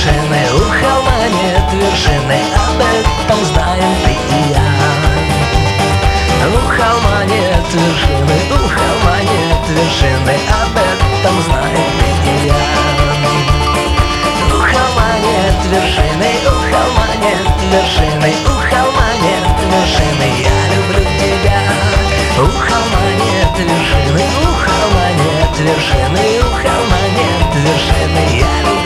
вершины, у холма нет вершины, об этом знаем ты и я. У холма нет вершины, у холма нет вершины, об этом знаем ты и я. У холма нет вершины, у холма нет вершины, у холма нет вершины, я люблю тебя. У холма нет вершины, у холма нет вершины, у холма нет вершины, я люблю тебя.